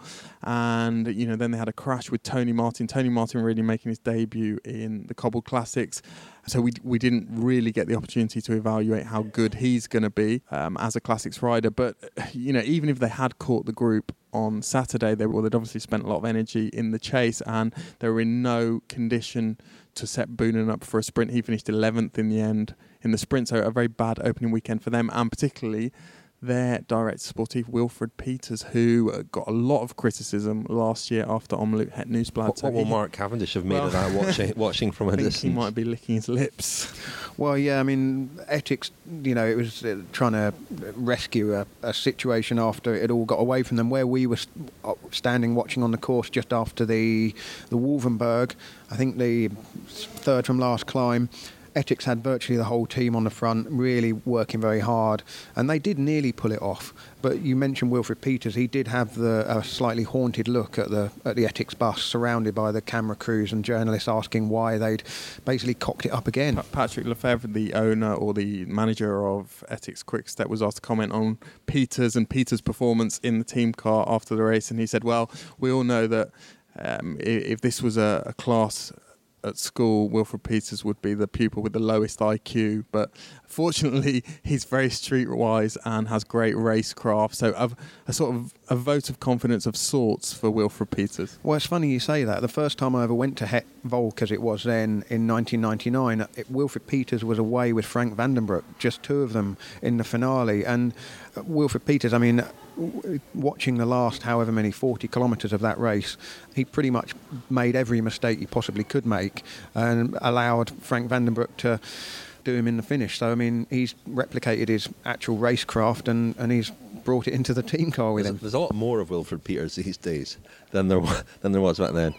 and you know then they had a crash with Tony Martin. Tony Martin really making his debut in the Cobbled Classics, so we we didn't really get the opportunity to evaluate how good he's going to be um, as a classics rider. But you know, even if they had caught the group on Saturday, they well, they'd obviously spent a lot of energy in the chase, and they were in no condition to set Boonen up for a sprint. He finished eleventh in the end in the sprint, so a very bad opening weekend for them, and particularly their director sportif Wilfred Peters, who got a lot of criticism last year after Omloop Het Nieuwsblad. What, what will Mark Cavendish have made well, of that, watching, watching from a I think distance? He might be licking his lips. Well, yeah, I mean, Etixx, you know, it was uh, trying to rescue a, a situation after it all got away from them, where we were st- standing watching on the course just after the the Wolvenberg, I think the third from last climb. Etixx had virtually the whole team on the front, really working very hard, and they did nearly pull it off. But you mentioned Wilfred Peters; he did have the a slightly haunted look at the at the Etixx bus, surrounded by the camera crews and journalists asking why they'd basically cocked it up again. Pa- Patrick Lefevre, the owner or the manager of Etixx Quick-Step, was asked to comment on Peters and Peters' performance in the team car after the race, and he said, "Well, we all know that um, if, if this was a, a class at school, Wilfred Peters would be the pupil with the lowest I Q, but fortunately he's very streetwise and has great racecraft, so a, a sort of a vote of confidence of sorts for Wilfred Peters." Well, it's funny you say that. The first time I ever went to Het Volk, as it was then, in nineteen ninety-nine, it, Wilfred Peters was away with Frank Vandenbroek, just two of them in the finale, and uh, Wilfred Peters, I mean, w- watching the last however many forty kilometres of that race, he pretty much made every mistake he possibly could make and allowed Frank Vandenbroek to do him in the finish. So, I mean, he's replicated his actual racecraft and, and he's brought it into the team car with there's him. A, there's a lot more of Wilfred Peters these days than there, wa- than there was back then.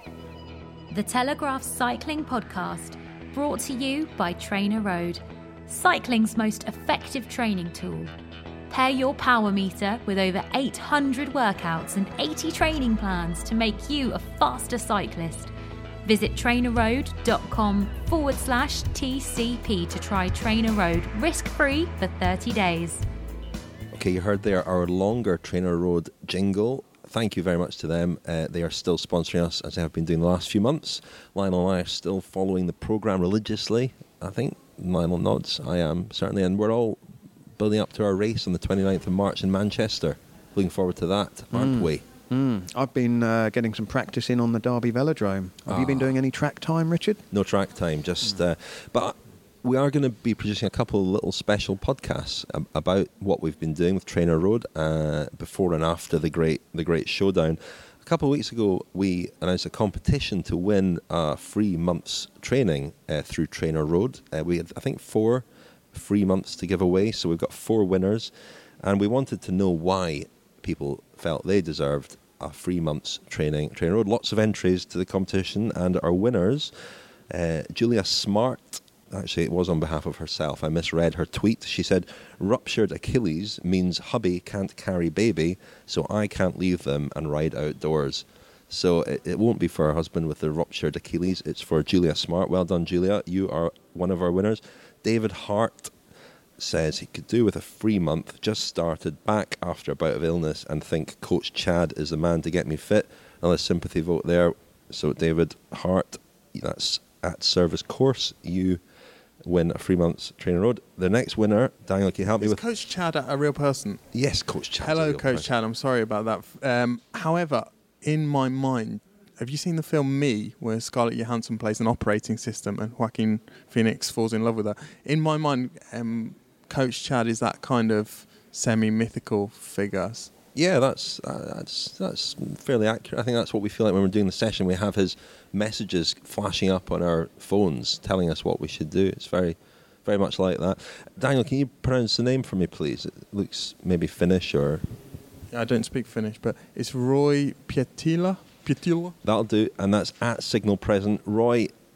The Telegraph Cycling Podcast, brought to you by Trainer Road, cycling's most effective training tool. Pair your power meter with over eight hundred workouts and eighty training plans to make you a faster cyclist. Visit trainerroad.com forward slash TCP to try Trainer Road risk-free for thirty days. Okay, you heard there our longer Trainer Road jingle. Thank you very much to them. Uh, they are still sponsoring us, as they have been doing the last few months. Lionel and I are still following the programme religiously, I think. Lionel nods. I am, certainly. And we're all building up to our race on the twenty-ninth of March in Manchester. Looking forward to that, aren't Mm. we? Mm. I've been uh, getting some practice in on the Derby Velodrome. Have ah. you been doing any track time, Richard? No track time, just... Mm. Uh, but we are going to be producing a couple of little special podcasts ab- about what we've been doing with Trainer Road uh, before and after the great the great showdown. A couple of weeks ago, we announced a competition to win a free month's training uh, through Trainer Road. Uh, we had, I think, four free months to give away, so we've got four winners, and we wanted to know why people felt they deserved a free month's training. Trainer Road, lots of entries to the competition, and our winners, uh, Julia Smart. Actually, it was on behalf of herself. I misread her tweet. She said, "Ruptured Achilles means hubby can't carry baby, so I can't leave them and ride outdoors." So it, it won't be for her husband with the ruptured Achilles. It's for Julia Smart. Well done, Julia. You are one of our winners. David Hart says he could do with a free month. Just started back after a bout of illness and think Coach Chad is the man to get me fit. Another sympathy vote there. So David Hart, that's at Service Course. You win a free month's Trainer Road. The next winner, Daniel, can you help is me with... Coach Chad a real person? Yes, Coach Chad. Hello, Coach person. Chad. I'm sorry about that. Um, however, in my mind, have you seen the film Me, where Scarlett Johansson plays an operating system and Joaquin Phoenix falls in love with her? In my mind, um, Coach Chad is that kind of semi-mythical figure. Yeah, that's uh, that's that's fairly accurate. I think that's what we feel like when we're doing the session. We have his messages flashing up on our phones, telling us what we should do. It's very, very much like that. Daniel, can you pronounce the name for me, please? It looks maybe Finnish or... I don't speak Finnish, but it's Roy Pietila. Pietila. That'll do, and that's at Signal Present. Roy,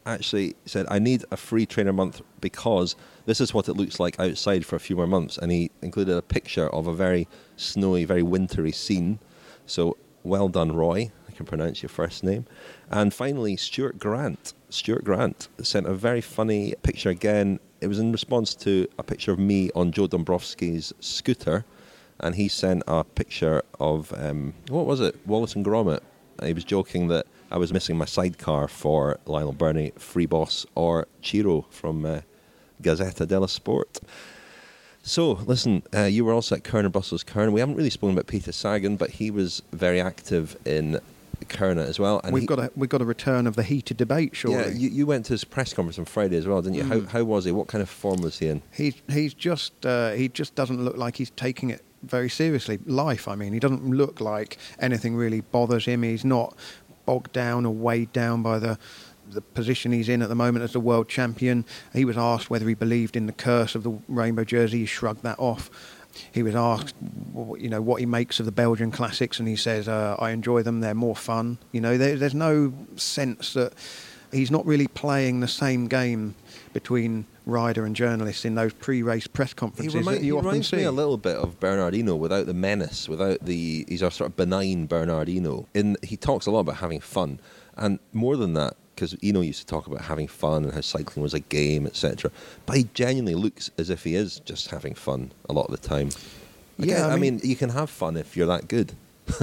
actually said, I need a free trainer month because this is what it looks like outside for a few more months. And he included a picture of a very snowy, very wintry scene. So well done, Roy. I can pronounce your first name. And finally, Stuart Grant. Stuart Grant sent a very funny picture again. It was in response to a picture of me on Joe Dombrowski's scooter. And he sent a picture of, um, what was it? Wallace and Gromit. He was joking that I was missing my sidecar for Lionel Birnie, Free Boss, or Ciro from uh, Gazzetta dello Sport. So, listen, uh, you were also at Kurna Brussels Kurna. We haven't really spoken about Peter Sagan, but he was very active in Kurna as well. And we've he, got a we've got a return of the heated debate, surely. Yeah, you, you went to his press conference on Friday as well, didn't you? Mm. How how was he? What kind of form was he in? He's he's just uh, he just doesn't look like he's taking it very seriously. Life, I mean, he doesn't look like anything really bothers him. He's not bogged down or weighed down by the the position he's in at the moment as the world champion. He was asked whether he believed in the curse of the rainbow jersey. He shrugged that off. He was asked, you know, what he makes of the Belgian Classics, and he says, uh, I enjoy them, they're more fun. You know, there, there's no sense that he's not really playing the same game between rider and journalist in those pre-race press conferences he remind, that you he often reminds see. me a little bit of Bernardino without the menace, without the... He's a sort of benign Bernardino. In, he talks a lot about having fun, and more than that, because Eno used to talk about having fun and how cycling was a game, et cetera. But he genuinely looks as if he is just having fun a lot of the time. Like, yeah, I, I, I mean, mean, you can have fun if you're that good.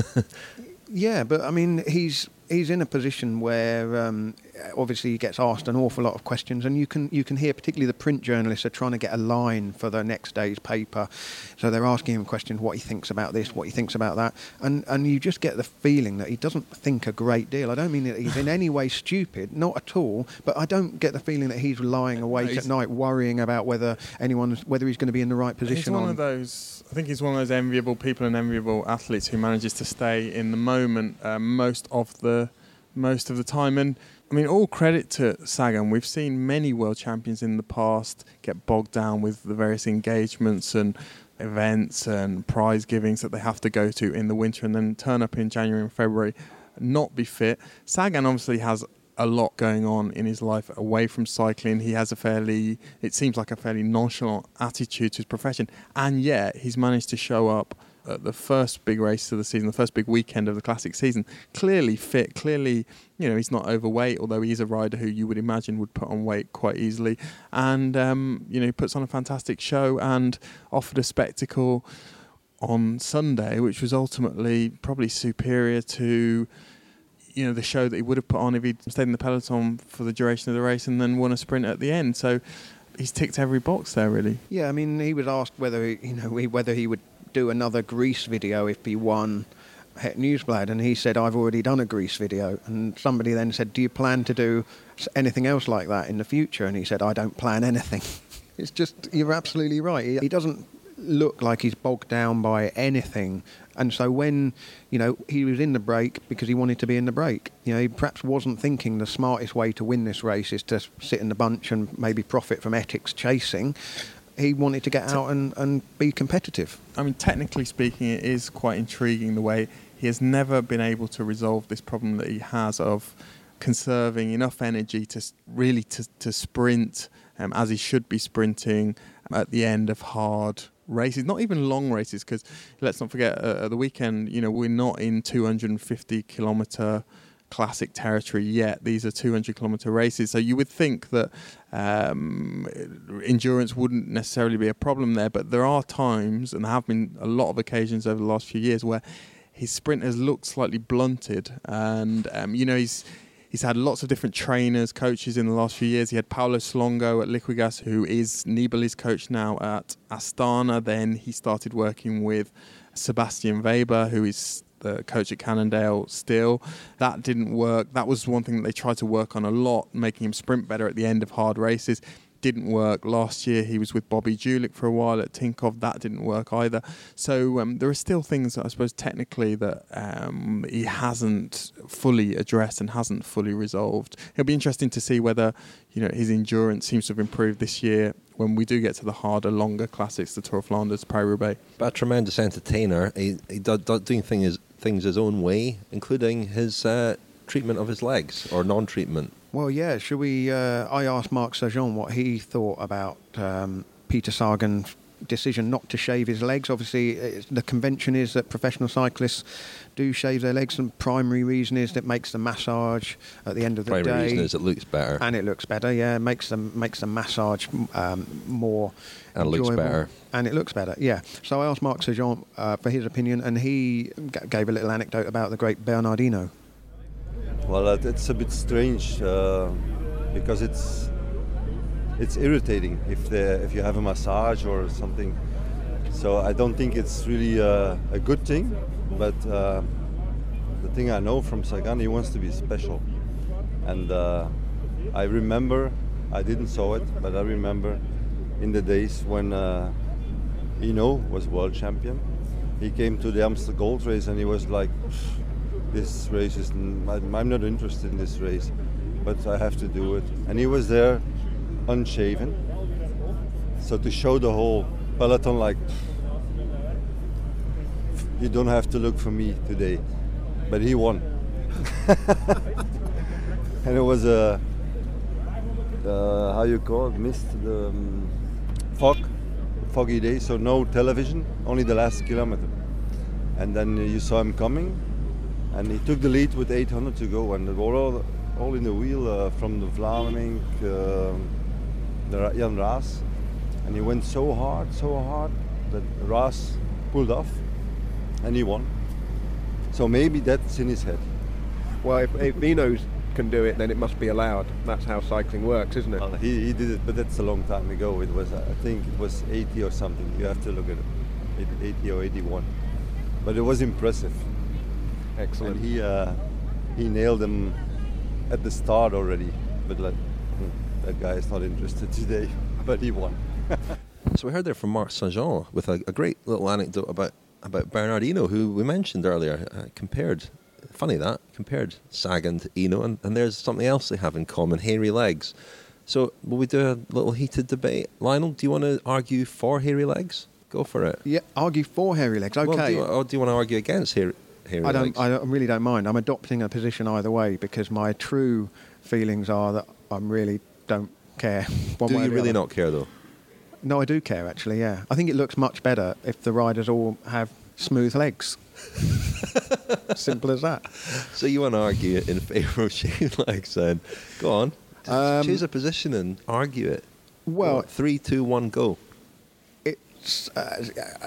Yeah, but I mean, he's he's in a position where um, obviously he gets asked an awful lot of questions, and you can you can hear particularly the print journalists are trying to get a line for the next day's paper, so they're asking him questions, what he thinks about this, what he thinks about that, and and you just get the feeling that he doesn't think a great deal. I don't mean that he's in any way stupid, not at all, but I don't get the feeling that he's lying awake no, at night worrying about whether anyone's whether he's going to be in the right position. He's one on. of those. I think he's one of those enviable people and enviable athletes who manages to stay in the moment uh, most of the most of the time. And I mean, all credit to Sagan. We've seen many world champions in the past get bogged down with the various engagements and events and prize givings that they have to go to in the winter, and then turn up in January and February, not be fit. Sagan obviously has a lot going on in his life away from cycling. He has a fairly, it seems like a fairly nonchalant attitude to his profession, and yet he's managed to show up at the first big race of the season, the first big weekend of the classic season, clearly fit, clearly, you know, he's not overweight, although he's a rider who you would imagine would put on weight quite easily, and um, you know, he puts on a fantastic show and offered a spectacle on Sunday which was ultimately probably superior to, you know, the show that he would have put on if he'd stayed in the peloton for the duration of the race and then won a sprint at the end. So he's ticked every box there, really. Yeah, I mean, he was asked whether he, you know whether he would do another Greece video if he won Het Nieuwsblad, and he said, I've already done a Greece video. And somebody then said, do you plan to do anything else like that in the future? And he said, I don't plan anything. It's just, you're absolutely right. He, he doesn't look like he's bogged down by anything. And so when, you know, he was in the break because he wanted to be in the break. You know, he perhaps wasn't thinking the smartest way to win this race is to sit in the bunch and maybe profit from Etix's chasing. He wanted to get out and, and be competitive. I mean, technically speaking, it is quite intriguing the way he has never been able to resolve this problem that he has of conserving enough energy to really to, to sprint um, as he should be sprinting at the end of hard races, not even long races, because let's not forget uh, at the weekend, you know, we're not in two hundred fifty kilometre classic territory yet. These are two hundred kilometre races, so you would think that um, endurance wouldn't necessarily be a problem there, but there are times, and there have been a lot of occasions over the last few years, where his sprint has looked slightly blunted, and um, you know, he's He's had lots of different trainers, coaches in the last few years. He had Paolo Slongo at Liquigas, who is Nibali's coach now at Astana. Then he started working with Sebastian Weber, who is the coach at Cannondale still. That didn't work. That was one thing that they tried to work on a lot, making him sprint better at the end of hard races. Didn't work. Last year he was with Bobby Julich for a while at Tinkoff. That didn't work either. So um, there are still things, I suppose, technically that um, he hasn't fully addressed and hasn't fully resolved. It'll be interesting to see whether, you know, his endurance seems to have improved this year when we do get to the harder, longer classics, the Tour of Flanders, Paris-Roubaix. But a tremendous entertainer. He, he does, does doing things, things his own way, including his uh, treatment of his legs, or non-treatment. Well, yeah. Should we? Uh, I asked Marc Sargent what he thought about um, Peter Sagan's decision not to shave his legs. Obviously, it's, the convention is that professional cyclists do shave their legs, and primary reason is that it makes the massage at the end of the Primary day. Primary reason is it looks better, and it looks better. Yeah, it makes them makes the massage um, more and enjoyable. looks better. And it looks better. Yeah. So I asked Marc Sargent uh, for his opinion, and he g- gave a little anecdote about the great Bernardino. Well, uh, it's a bit strange uh, because it's it's irritating if the if you have a massage or something. So I don't think it's really uh, a good thing. But uh, the thing I know from Sagan, he wants to be special. And uh, I remember, I didn't saw it, but I remember in the days when uh, Eno was world champion. He came to the Amstel Gold Race and he was like, this race is, n- I'm not interested in this race, but I have to do it. And he was there unshaven. So to show the whole peloton like, you don't have to look for me today. But he won. And it was a, uh, how you call it, mist, the um, fog, foggy day, so no television, only the last kilometer. And then you saw him coming, and he took the lead with eight hundred to go, and they were all, all in the wheel uh, from the Vlaming, uh, the Jan Raas, and he went so hard, so hard, that Raas pulled off, and he won. So maybe that's in his head. Well, if, if Eno can do it, then it must be allowed. That's how cycling works, isn't it? Well, he, he did it, but that's a long time ago. It was, I think it was eighty or something. You have to look at it, eighty or eighty-one. But it was impressive. Excellent. And he uh, he nailed him at the start already. But like, hmm, that guy is not interested today. But he won. So we heard there from Marc Sargent with a, a great little anecdote about about Bernardino, who we mentioned earlier. Uh, compared, funny that compared Sagan to Eno, and, and there's something else they have in common: hairy legs. So will we do a little heated debate? Lionel, do you want to argue for hairy legs? Go for it. Yeah, argue for hairy legs. Okay. Well, do, you, or do you want to argue against hairy, hairy I don't. legs? I don't, really don't mind. I'm adopting a position either way because my true feelings are that I really don't care. One do way you or the really other. not care though? No, I do care actually. Yeah, I think it looks much better if the riders all have smooth legs. Simple as that. So you want to argue in favour of shaved legs? Then go on. Just Um, choose a position and argue it. Well, What, three, two, one, go. It's uh,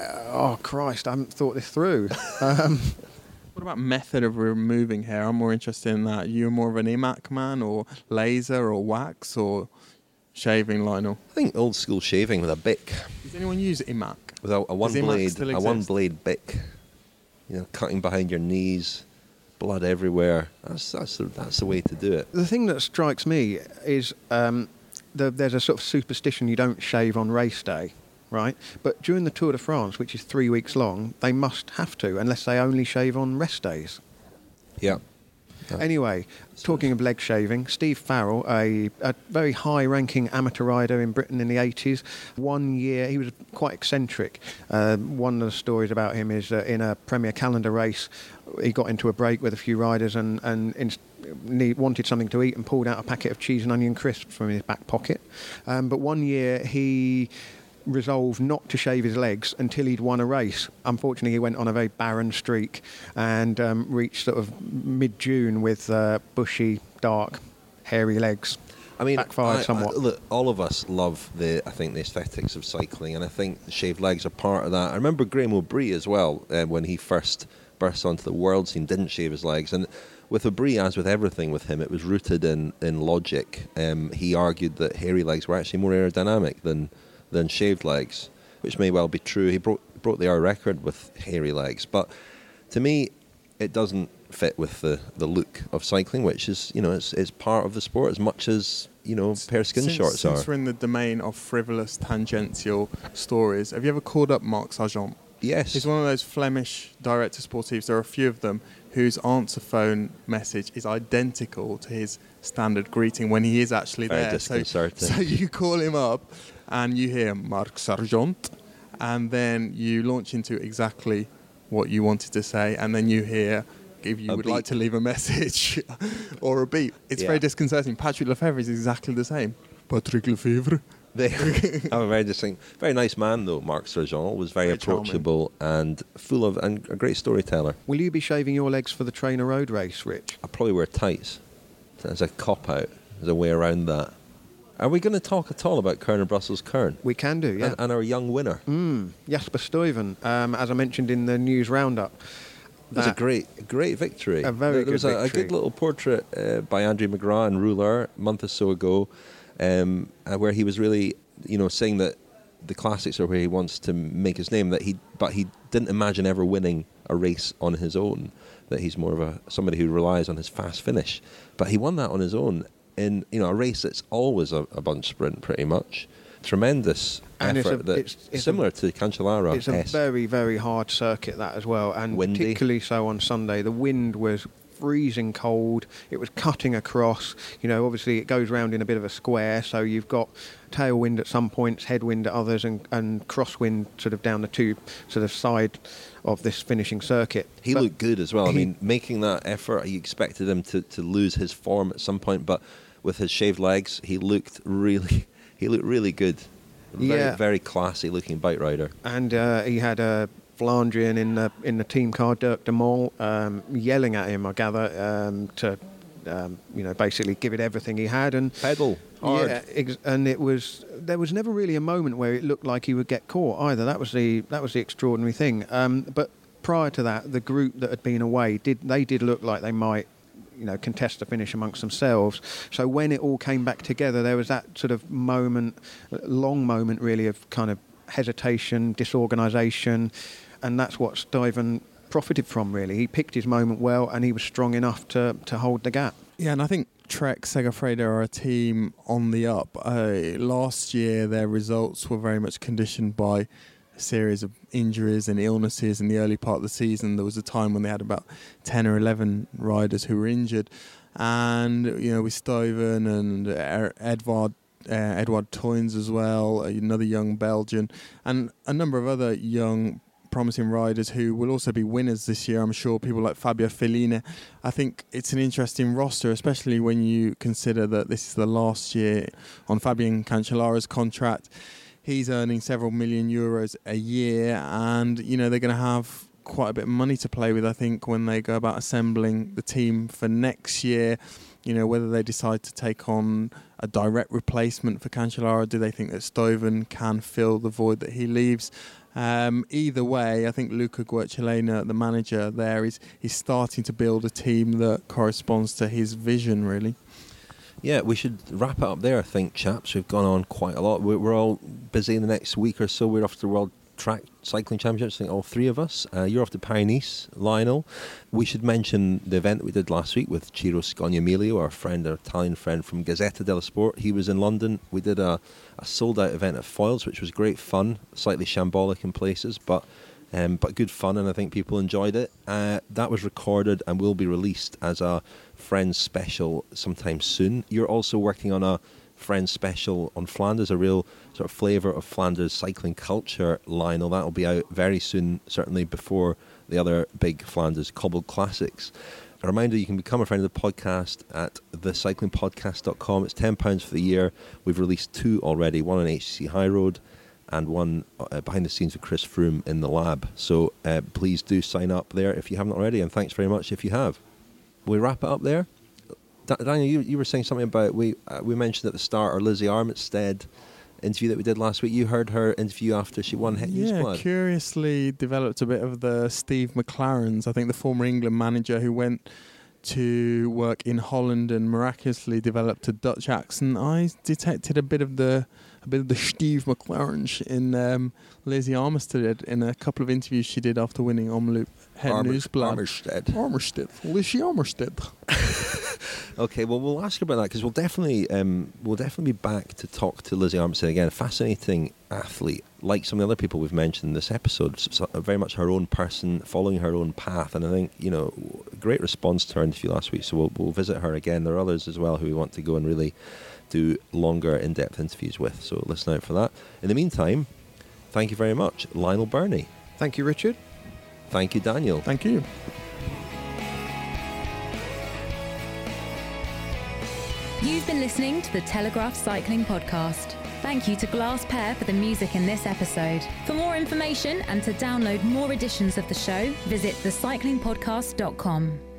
oh Christ, I haven't thought this through. Um, What about method of removing hair? I'm more interested in that. You're more of an I M A C man, or laser, or wax, or shaving, Lionel? I think old school shaving with a bic, Does anyone use I M A C? with a, a one Does I M A C blade, still a one exist? blade bic. You know, cutting behind your knees, blood everywhere. That's that's the, that's the way to do it. the thing that strikes me is um, the, there's a sort of superstition you don't shave on race day, right? But during the Tour de France, which is three weeks long, they must have to, unless they only shave on rest days. Yeah. Yeah. Anyway, talking of leg shaving, Steve Farrell, a, a very high-ranking amateur rider in Britain in the eighties, one year, he was quite eccentric. Uh, one of the stories about him is that in a Premier Calendar race, he got into a break with a few riders and, and in, need, wanted something to eat and pulled out a packet of cheese and onion crisps from his back pocket. Um, but one year he resolved not to shave his legs until he'd won a race. Unfortunately, he went on a very barren streak and um, reached sort of mid-June with uh, bushy, dark, hairy legs. I mean, Backfired I- somewhat. I- look, all of us love the, I think, the aesthetics of cycling, and I think the shaved legs are part of that. I remember Graham O'Brien as well, uh, when he first burst onto the world scene, didn't shave his legs, and with O'Brien, as with everything with him, it was rooted in, in logic. Um, he argued that hairy legs were actually more aerodynamic than than shaved legs, which may well be true. He broke broke the hour record with hairy legs, but to me, it doesn't fit with the, the look of cycling, which is, you know, it's it's part of the sport as much as, you know, a pair of skin since, shorts since are. we're in the domain of frivolous, tangential stories, have you ever called up Marc Sargent? Yes. He's one of those Flemish director sportifs. There are a few of them whose answer phone message is identical to his standard greeting when he is actually Very there. So, disconcerting. so you call him up and you hear Marc Sargent, and then you launch into exactly what you wanted to say, and then you hear if you A would beep. like to leave a message or a beep. It's Yeah. very disconcerting. Patrick Lefevre is exactly the same. Patrick Lefevre. They have a very distinct, very nice man though. Marc Sergent was very, Very charming. approachable and full of and a great storyteller. Will you be shaving your legs for the Trainer Road race, Rich? I probably wear tights as a cop out. There's a way around that. Are we going to talk at all about Kerner Brussels Kern We can do, yeah. and, and our young winner? Mm, Jasper Stuyven, um, as I mentioned in the news roundup. It was a that- great, great victory. A very there, good was a, a victory. good little portrait uh, by Andrew McGrath and Ruler a month or so ago, um, uh, where he was really, you know, saying that the classics are where he wants to make his name. That he, but he didn't imagine ever winning a race on his own. That he's more of a somebody who relies on his fast finish. But he won that on his own in, you know, a race that's always a, a bunch sprint, pretty much. Tremendous And it's effort. a- that it's- it's similar a- to Cancellara. It's a very, very hard circuit, that as well, and Windy. particularly so on Sunday. The wind was freezing cold. It was cutting across. You know, obviously it goes round in a bit of a square, so you've got tailwind at some points, headwind at others, and, and crosswind sort of down the two sort of side of this finishing circuit. He But looked good as well. I he- mean, making that effort, you expected him to, to lose his form at some point, but with his shaved legs, he looked really, he looked really good. Very, Yeah. very classy looking bike rider. And uh, he had a Flandrian in the in the team car, Dirk de Mol, um, yelling at him, I gather, um, to um, you know basically give it everything he had and pedal hard. Yeah, ex- and it was there was never really a moment where it looked like he would get caught either. That was the that was the extraordinary thing. Um, but prior to that, the group that had been away did they did look like they might, you know, contest the finish amongst themselves. So when it all came back together, there was that sort of moment, long moment really of kind of hesitation, disorganisation, and that's what Stuyven profited from really. He picked his moment well and he was strong enough to, to hold the gap. Yeah, and I think Trek Segafredo are a team on the up. Uh, last year, their results were very much conditioned by a series of injuries and illnesses in the early part of the season. There was a time when they had about ten or eleven riders who were injured. And, you know, with Stuyven and Er- Edvard uh, Edward Toynes as well, another young Belgian, and a number of other young promising riders who will also be winners this year, I'm sure. People like Fabio Feline. I think it's an interesting roster, especially when you consider that this is the last year on Fabian Cancellara's contract. He's earning several million euros a year, and you know they're going to have quite a bit of money to play with, I think, when they go about assembling the team for next year. You know, whether they decide to take on a direct replacement for Cancellara, do they think that Stuyven can fill the void that he leaves? Um, either way, I think Luca Guercilena, the manager there, is he's starting to build a team that corresponds to his vision, really. Yeah, we should wrap it up there, I think, chaps. We've gone on quite a lot. We're, we're all busy in the next week or so. We're off to the World Track Cycling Championships, I think all three of us. Uh, you're off to Paris-Nice, Lionel. We should mention the event we did last week with Ciro Scognamiglio, our friend, our Italian friend from Gazzetta dello Sport. He was in London. We did a, a sold-out event at Foyles, which was great fun, slightly shambolic in places, but um, but good fun, and I think people enjoyed it. Uh, that was recorded and will be released as a Friends special sometime soon. You're also working on a Friends special on Flanders, a real sort of flavour of Flanders cycling culture, Lionel. That'll be out very soon, certainly before the other big Flanders Cobbled Classics. A reminder, you can become a friend of the podcast at the cycling podcast dot com. It's ten pounds for the year. We've released two already, one on H C C High Road and one uh, behind the scenes with Chris Froome in the lab. So uh, please do sign up there if you haven't already, and thanks very much if you have. We wrap it up there. Da- Daniel, you, you were saying something about, we uh, we mentioned at the start our Lizzie Armitstead interview that we did last week. You heard her interview after she won Het Yeah, Nieuwsblad. curiously developed a bit of the Steve McLarens, I think the former England manager who went to work in Holland and miraculously developed a Dutch accent. I detected a bit of the a bit of the Steve McLaren in um, Lizzie Armitstead in a couple of interviews she did after winning Omloop Het Armor- Nieuwsblad. Armitstead. Armitstead. Lizzie Armitstead. Okay, well, we'll ask her about that because we'll definitely um, we'll definitely be back to talk to Lizzie Armitstead again. A fascinating athlete, like some of the other people we've mentioned in this episode. So, so very much her own person, following her own path, and I think, you know, great response to her interview last week. So we'll we'll visit her again. There are others as well who we want to go and really do longer, in-depth interviews with. So listen out for that. In the meantime, thank you very much, Lionel Birnie. Thank you, Richard. Thank you, Daniel. Thank you. You've been listening to the Telegraph Cycling Podcast. Thank you to Glass Pear for the music in this episode. For more information and to download more editions of the show, visit the cycling podcast dot com.